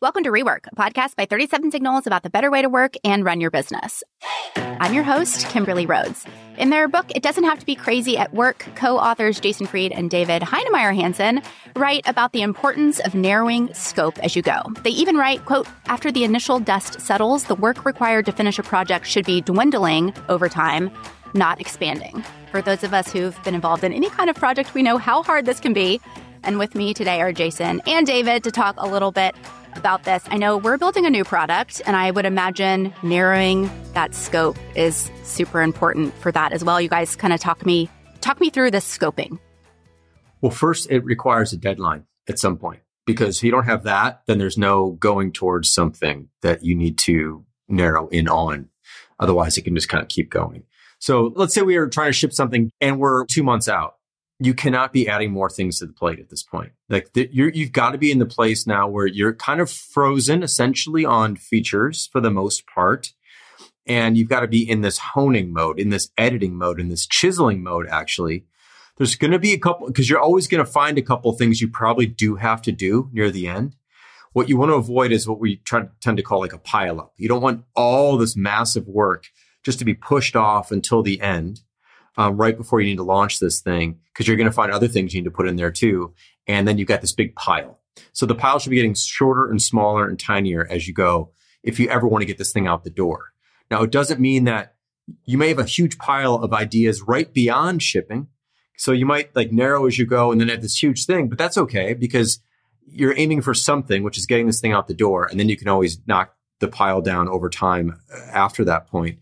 Welcome to Rework, a podcast by 37 Signals about the better way to work and run your business. I'm your host, Kimberly Rhodes. In their book, It Doesn't Have to Be Crazy at Work, co-authors Jason Fried and David Heinemeier Hansson write about the importance of narrowing scope as you go. They even write, quote, after the initial dust settles, the work required to finish a project should be dwindling over time, not expanding. For those of us who've been involved in any kind of project, we know how hard this can be. And with me today are Jason and David to talk a little bit about this. I know we're building a new product, and I would imagine narrowing that scope is super important for that as well. You guys kind of talk me through this scoping. Well, first, it requires a deadline at some point, because if you don't have that, then there's no going towards something that you need to narrow in on. Otherwise, it can just kind of keep going. So let's say we are trying to ship something and we're 2 months out. You cannot be adding more things to the plate at this point. You've got to be in the place now where you're kind of frozen essentially on features for the most part. And you've got to be in this honing mode, in this editing mode, in this chiseling mode, actually. There's going to be a couple, because you're always going to find a couple things you probably do have to do near the end. What you want to avoid is what we tend to call like a pile up. You don't want all this massive work just to be pushed off until the end. Right before you need to launch this thing, because you're going to find other things you need to put in there too. And then you've got this big pile. So the pile should be getting shorter and smaller and tinier as you go, if you ever want to get this thing out the door. Now, it doesn't mean that you may have a huge pile of ideas right beyond shipping. So you might like narrow as you go and then have this huge thing, but that's okay because you're aiming for something, which is getting this thing out the door. And then you can always knock the pile down over time after that point.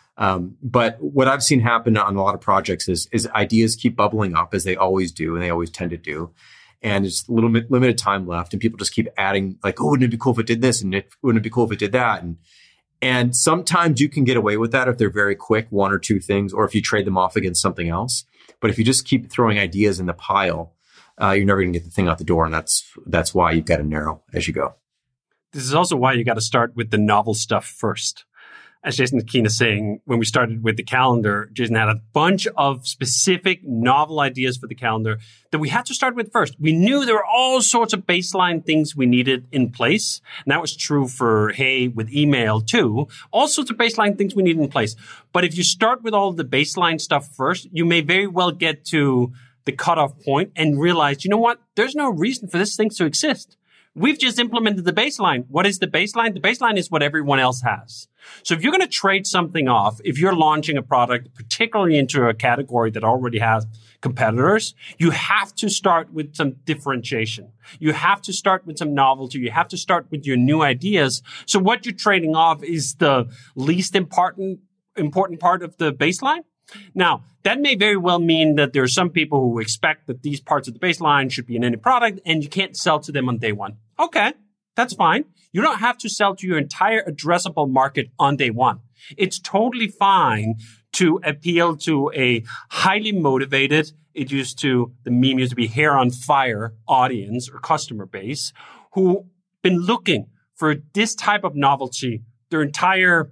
But what I've seen happen on a lot of projects is ideas keep bubbling up, as they always do, and they always tend to do. And it's a little bit limited time left, and people just keep adding like, oh, wouldn't it be cool if it did this? And wouldn't it be cool if it did that? And sometimes you can get away with that if they're very quick, one or two things, or if you trade them off against something else. But if you just keep throwing ideas in the pile, you're never going to get the thing out the door. And that's why you've got to narrow as you go. This is also why you got to start with the novel stuff first. As Jason Keene is saying, when we started with the calendar, Jason had a bunch of specific novel ideas for the calendar that we had to start with first. We knew there were all sorts of baseline things we needed in place. And that was true for Hey with email too. All sorts of baseline things we needed in place. But if you start with all of the baseline stuff first, you may very well get to the cutoff point and realize, you know what? There's no reason for this thing to exist. We've just implemented the baseline. What is the baseline? The baseline is what everyone else has. So if you're going to trade something off, if you're launching a product, particularly into a category that already has competitors, you have to start with some differentiation. You have to start with some novelty. You have to start with your new ideas. So what you're trading off is the least important part of the baseline. Now, that may very well mean that there are some people who expect that these parts of the baseline should be in any product and you can't sell to them on day one. Okay, that's fine. You don't have to sell to your entire addressable market on day one. It's totally fine to appeal to a highly motivated, the meme used to be hair on fire audience or customer base who been looking for this type of novelty their entire,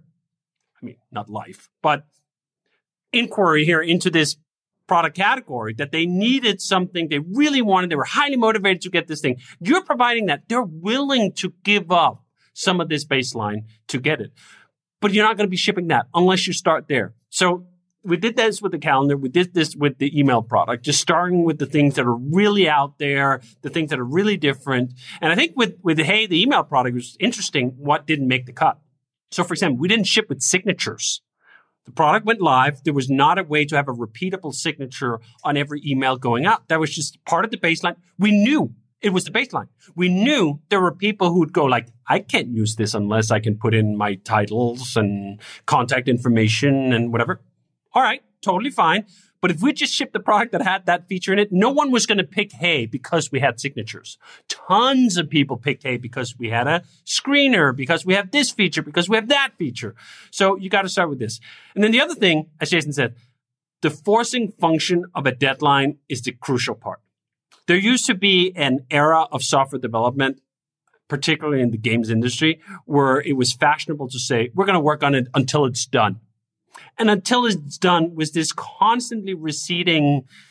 not life, but inquiry here into this product category, that they needed something they really wanted. They were highly motivated to get this thing. You're providing that. They're willing to give up some of this baseline to get it. But you're not going to be shipping that unless you start there. So we did this with the calendar. We did this with the email product, just starting with the things that are really out there, the things that are really different. And I think with Hey, the email product, was interesting what didn't make the cut. So for example, we didn't ship with signatures. The product went live. There was not a way to have a repeatable signature on every email going out. That was just part of the baseline. We knew it was the baseline. We knew there were people who would go like, I can't use this unless I can put in my titles and contact information and whatever. All right, totally fine. But if we just shipped the product that had that feature in it, no one was going to pick Hey because we had signatures. Tons of people picked Hey because we had a screener, because we have this feature, because we have that feature. So you got to start with this. And then the other thing, as Jason said, the forcing function of a deadline is the crucial part. There used to be an era of software development, particularly in the games industry, where it was fashionable to say, we're going to work on it until it's done. And until it's done was this constantly receding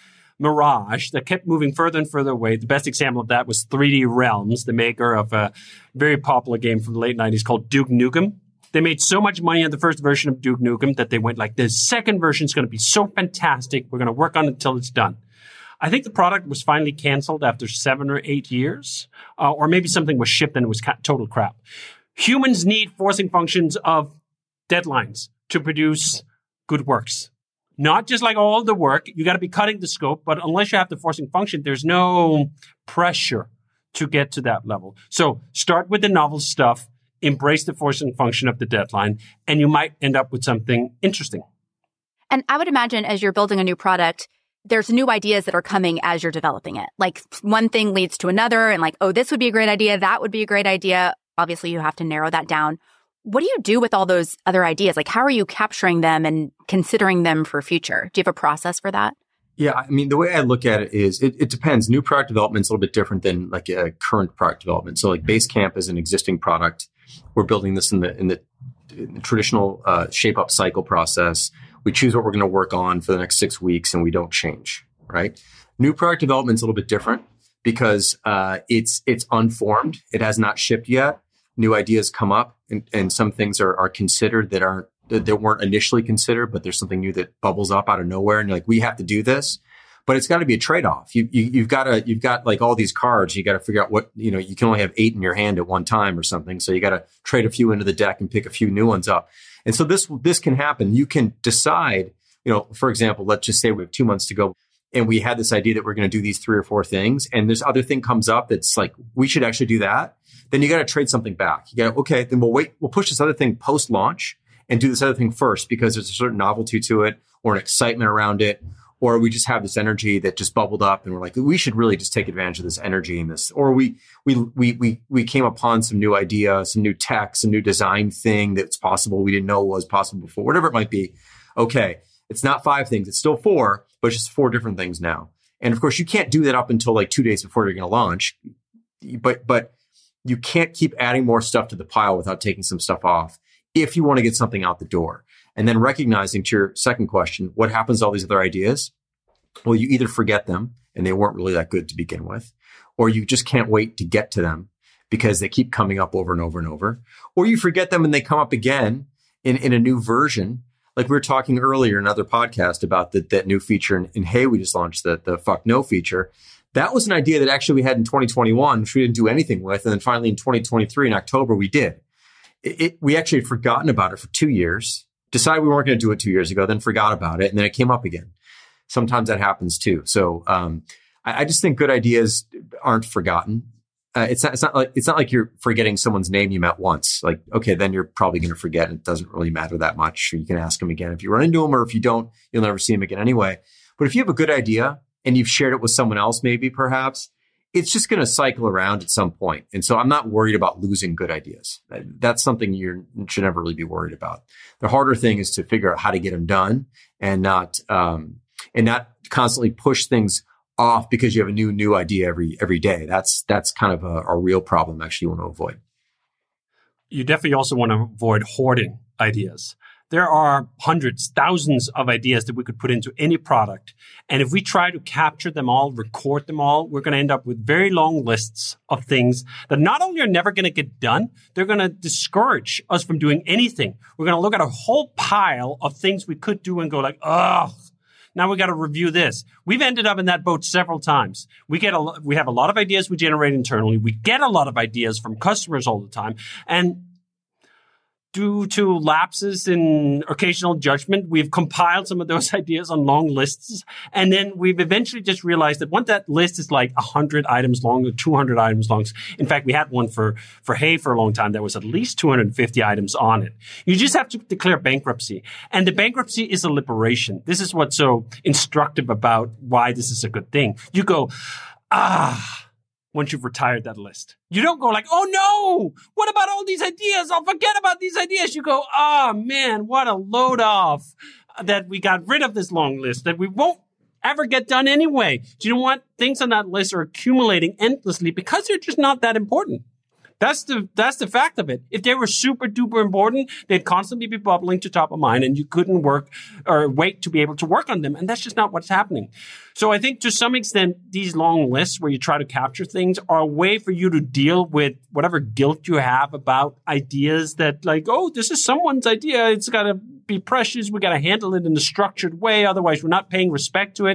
mirage that kept moving further and further away. The best example of that was 3D Realms, the maker of a very popular game from the late 90s called Duke Nukem. They made so much money on the first version of Duke Nukem that they went like, the second version is going to be so fantastic. We're going to work on it until it's done. I think the product was finally canceled after 7 or 8 years, or maybe something was shipped and it was total crap. Humans need forcing functions of deadlines to produce good works. Not just like all the work. You got to be cutting the scope, but unless you have the forcing function, there's no pressure to get to that level. So start with the novel stuff, embrace the forcing function of the deadline, and you might end up with something interesting. And I would imagine as you're building a new product, there's new ideas that are coming as you're developing it. Like one thing leads to another and like, oh, this would be a great idea. That would be a great idea. Obviously, you have to narrow that down. What do you do with all those other ideas? Like, how are you capturing them and considering them for future? Do you have a process for that? Yeah, I mean, the way I look at it is it depends. New product development is a little bit different than like a current product development. So like Basecamp is an existing product. We're building this in the traditional shape up cycle process. We choose what we're going to work on for the next 6 weeks and we don't change, right? New product development is a little bit different because it's unformed. It has not shipped yet. New ideas come up and some things are considered that weren't initially considered, but there's something new that bubbles up out of nowhere. And you're like, we have to do this, but it's got to be a trade-off. You've got like all these cards. You got to figure out what, you can only have 8 in your hand at one time or something. So you got to trade a few into the deck and pick a few new ones up. And so this can happen. You can decide, for example, let's just say we have 2 months to go and we had this idea that we're going to do these 3 or 4 things. And this other thing comes up that's like, we should actually do that. Then you got to trade something back. You got, okay, then we'll push this other thing post-launch and do this other thing first because there's a certain novelty to it or an excitement around it. Or we just have this energy that just bubbled up and we're like, we should really just take advantage of this energy and this. Or we came upon some new idea, some new tech, some new design thing that's possible we didn't know was possible before, whatever it might be. Okay, it's not 5 things, it's still 4, but it's just 4 different things now. And of course, you can't do that up until like 2 days before you're going to launch. But you can't keep adding more stuff to the pile without taking some stuff off if you want to get something out the door. And then recognizing to your second question, what happens to all these other ideas? Well, you either forget them and they weren't really that good to begin with, or you just can't wait to get to them because they keep coming up over and over and over, or you forget them and they come up again in a new version. Like we were talking earlier in another podcast about that new feature in Hey, we just launched the fuck no feature. That was an idea that actually we had in 2021, which we didn't do anything with. And then finally in 2023, in October, we did. We actually had forgotten about it for 2 years, decided we weren't going to do it 2 years ago, then forgot about it. And then it came up again. Sometimes that happens too. So I just think good ideas aren't forgotten. It's not like you're forgetting someone's name you met once. Like, okay, then you're probably going to forget and it doesn't really matter that much. Or you can ask them again if you run into them, or if you don't, you'll never see them again anyway. But if you have a good idea and you've shared it with someone else, maybe perhaps, it's just going to cycle around at some point. And so I'm not worried about losing good ideas. That's something you should never really be worried about. The harder thing is to figure out how to get them done and not constantly push things off because you have a new idea every day. That's kind of a real problem actually you want to avoid. You definitely also want to avoid hoarding ideas. There are hundreds, thousands of ideas that we could put into any product. And if we try to capture them all, record them all, we're going to end up with very long lists of things that not only are never going to get done, they're going to discourage us from doing anything. We're going to look at a whole pile of things we could do and go like, ugh. Now we got to review this. We've ended up in that boat several times. We have a lot of ideas we generate internally. We get a lot of ideas from customers all the time. And due to lapses in occasional judgment, we've compiled some of those ideas on long lists. And then we've eventually just realized that once that list is like 100 items long or 200 items long. In fact, we had one for Hey for a long time that was at least 250 items on it. You just have to declare bankruptcy. And the bankruptcy is a liberation. This is what's so instructive about why this is a good thing. You go, once you've retired that list. You don't go like, oh no, what about all these ideas? I'll forget about these ideas. You go, man, what a load off that we got rid of this long list that we won't ever get done anyway. Do you know what? Things on that list are accumulating endlessly because they're just not that important. That's the fact of it. If they were super duper important, they'd constantly be bubbling to top of mind and you couldn't work or wait to be able to work on them. And that's just not what's happening. So I think to some extent, these long lists where you try to capture things are a way for you to deal with whatever guilt you have about ideas that like, oh, this is someone's idea. It's got to be precious. We got to handle it in a structured way. Otherwise, we're not paying respect to it.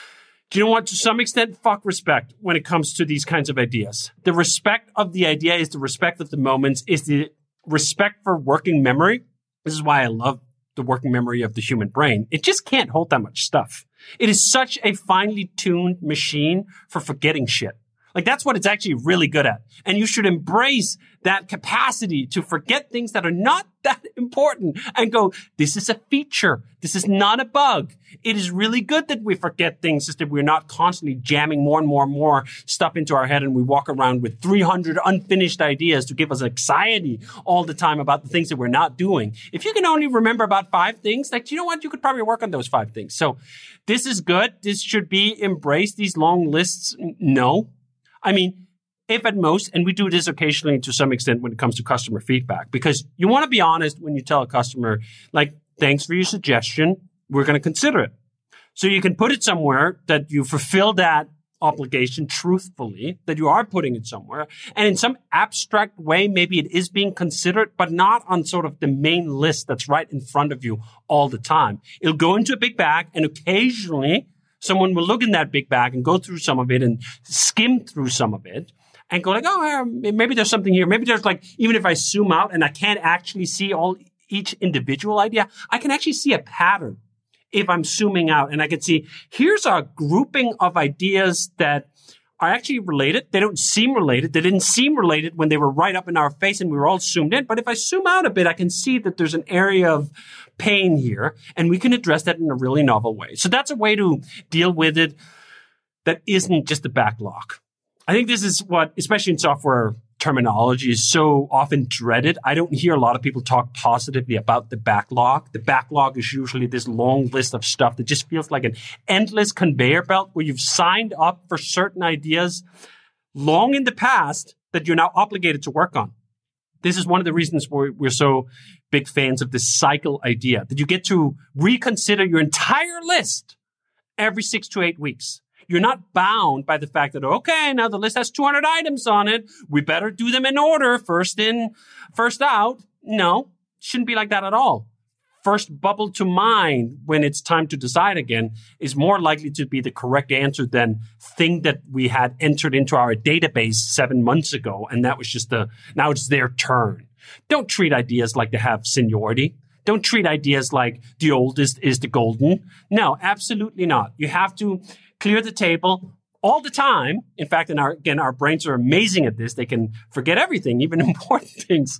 Do you know what? To some extent, fuck respect when it comes to these kinds of ideas. The respect of the idea is the respect of the moments, is the respect for working memory. This is why I love the working memory of the human brain. It just can't hold that much stuff. It is such a finely tuned machine for forgetting shit. Like that's what it's actually really good at. And you should embrace that capacity to forget things that are not that important and go, this is a feature. This is not a bug. It is really good that we forget things so that we're not constantly jamming more and more and more stuff into our head and we walk around with 300 unfinished ideas to give us anxiety all the time about the things that we're not doing. If you can only remember about 5 things, like, you know what? You could probably work on those 5 things. So this is good. This should be embraced. These long lists, no. I mean, if at most, and we do this occasionally to some extent when it comes to customer feedback, because you want to be honest when you tell a customer, like, thanks for your suggestion. We're going to consider it. So you can put it somewhere that you fulfill that obligation truthfully, that you are putting it somewhere. And in some abstract way, maybe it is being considered, but not on sort of the main list that's right in front of you all the time. It'll go into a big bag and occasionally someone will look in that big bag and go through some of it and skim through some of it and go like, oh, maybe there's something here. Maybe there's like, even if I zoom out and I can't actually see each individual idea, I can actually see a pattern if I'm zooming out and I can see here's a grouping of ideas that are actually related. They don't seem related. They didn't seem related when they were right up in our face and we were all zoomed in. But if I zoom out a bit, I can see that there's an area of pain here and we can address that in a really novel way. So that's a way to deal with it that isn't just a backlog. I think this is what, especially in software terminology, is so often dreaded. I don't hear a lot of people talk positively about the backlog. The backlog is usually this long list of stuff that just feels like an endless conveyor belt where you've signed up for certain ideas long in the past that you're now obligated to work on. This is one of the reasons why we're so big fans of this cycle idea, that you get to reconsider your entire list every 6 to 8 weeks. You're not bound by the fact that, okay, now the list has 200 items on it. We better do them in order, first in, first out. No, shouldn't be like that at all. First bubble to mind when it's time to decide again is more likely to be the correct answer than thing that we had entered into our database 7 months ago. And that was just now it's their turn. Don't treat ideas like they have seniority. Don't treat ideas like the oldest is the golden. No, absolutely not. You have to clear the table all the time. In fact, our brains are amazing at this. They can forget everything, even important things,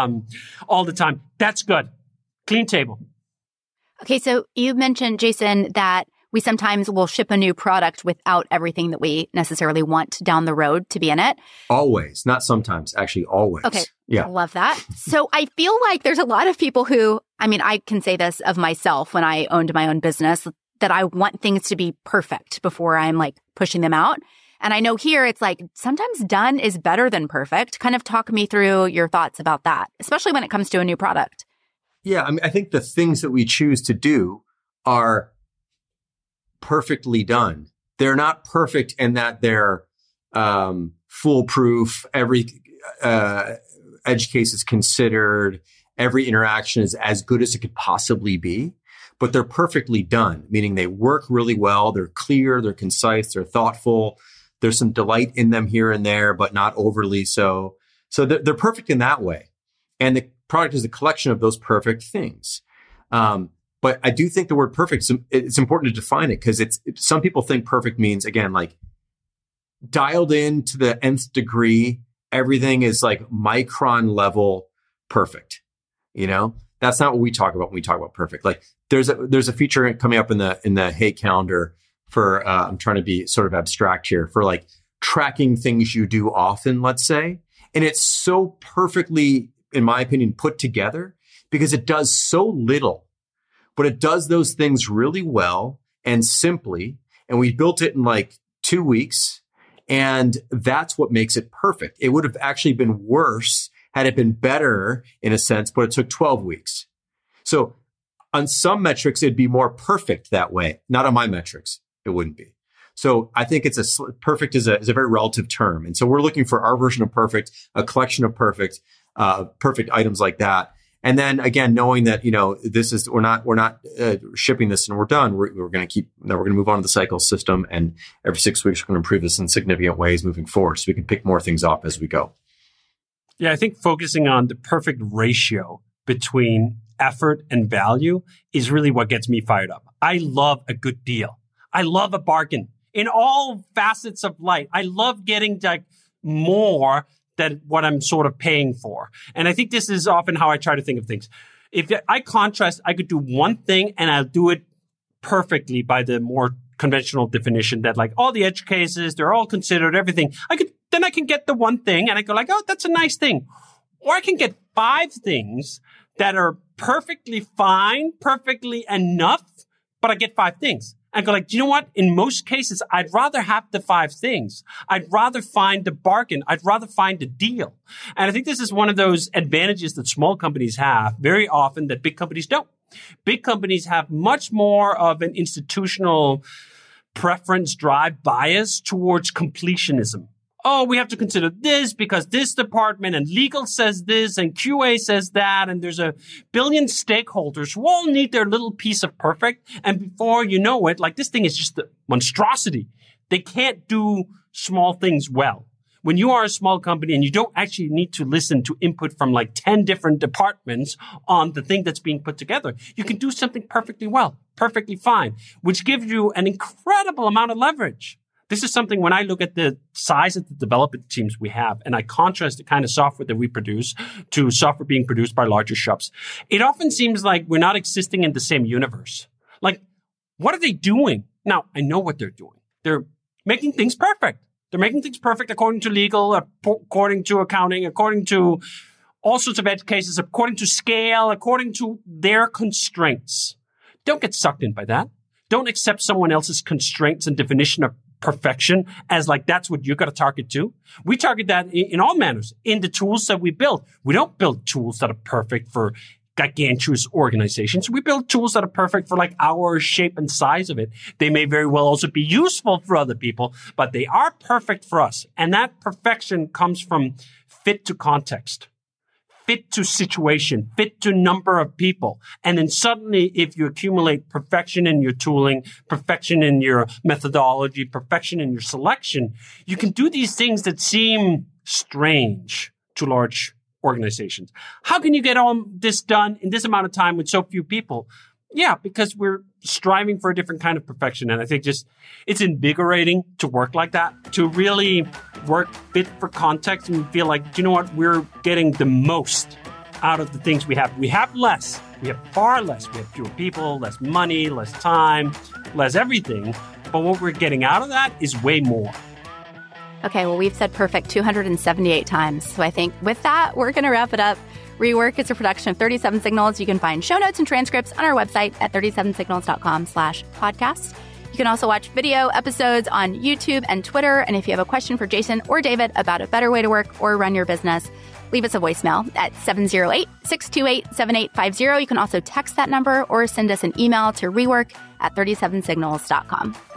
all the time. That's good. Clean table. Okay, so you mentioned, Jason, that we sometimes will ship a new product without everything that we necessarily want down the road to be in it. Always, not sometimes, actually always. Okay, yeah. I love that. So I feel like there's a lot of people who, I mean, I can say this of myself when I owned my own business, that I want things to be perfect before I'm like pushing them out. And I know here it's like sometimes done is better than perfect. Kind of talk me through your thoughts about that, especially when it comes to a new product. Yeah, I mean, I think the things that we choose to do are perfectly done. They're not perfect in that they're foolproof. Every edge case is considered. Every interaction is as good as it could possibly be. But they're perfectly done, meaning they work really well. They're clear, they're concise, they're thoughtful. There's some delight in them here and there, but not overly so. So they're perfect in that way. And the product is a collection of those perfect things. But I do think the word perfect, it's important to define it because some people think perfect means, again, like dialed in to the nth degree. Everything is like micron level perfect, you know? That's not what we talk about when we talk about perfect. Like there's a feature coming up in the Hey calendar for I'm trying to be sort of abstract here for like tracking things you do often, let's say. And it's so perfectly, in my opinion, put together because it does so little, but it does those things really well and simply. And we built it in like 2 weeks And that's what makes it perfect. It would have actually been worse had it been better in a sense, but it took 12 weeks. So on some metrics, it'd be more perfect that way. Not on my metrics, it wouldn't be. So I think perfect is a very relative term. And so we're looking for our version of perfect, a collection of perfect items like that. And then again, knowing that, we're not shipping this and we're done. We're going to move on to the cycle system. And every 6 weeks, we're going to improve this in significant ways moving forward. So we can pick more things off as we go. Yeah, I think focusing on the perfect ratio between effort and value is really what gets me fired up. I love a good deal. I love a bargain in all facets of life. I love getting more than what I'm sort of paying for. And I think this is often how I try to think of things. If I contrast, I could do one thing and I'll do it perfectly by the more conventional definition that all the edge cases, they're all considered, everything. Then I can get the one thing and I go oh, that's a nice thing. Or I can get 5 things that are perfectly fine, perfectly enough, but I get 5 things. I go do you know what? In most cases, I'd rather have the 5 things. I'd rather find the bargain. I'd rather find the deal. And I think this is one of those advantages that small companies have very often that big companies don't. Big companies have much more of an institutional preference, drive, bias towards completionism. Oh, we have to consider this because this department and legal says this and QA says that. And there's a billion stakeholders who all need their little piece of perfect. And before you know it, this thing is just a monstrosity. They can't do small things well. When you are a small company and you don't actually need to listen to input from 10 different departments on the thing that's being put together, you can do something perfectly well, perfectly fine, which gives you an incredible amount of leverage. This is something when I look at the size of the development teams we have and I contrast the kind of software that we produce to software being produced by larger shops, it often seems like we're not existing in the same universe. What are they doing? Now, I know what they're doing. They're making things perfect. They're making things perfect according to legal, according to accounting, according to all sorts of edge cases, according to scale, according to their constraints. Don't get sucked in by that. Don't accept someone else's constraints and definition of perfection as that's what you're going to target to. We target that in all manners in the tools that we build. We don't build tools that are perfect for gigantuous organizations. We build tools that are perfect for our shape and size of it. They may very well also be useful for other people, but they are perfect for us. And that perfection comes from fit to context, fit to situation, fit to number of people. And then suddenly, if you accumulate perfection in your tooling, perfection in your methodology, perfection in your selection, you can do these things that seem strange to large organizations. How can you get all this done in this amount of time with so few people? Yeah, because we're striving for a different kind of perfection. And I think it's invigorating to work like that, to really work fit for context and feel you know what, we're getting the most out of the things we have. We have less. We have far less. We have fewer people, less money, less time, less everything. But what we're getting out of that is way more. Okay, well, we've said perfect 278 times. So I think with that, we're going to wrap it up. Rework is a production of 37 Signals. You can find show notes and transcripts on our website at 37signals.com/podcast. You can also watch video episodes on YouTube and Twitter. And if you have a question for Jason or David about a better way to work or run your business, leave us a voicemail at 708-628-7850. You can also text that number or send us an email to rework@37signals.com.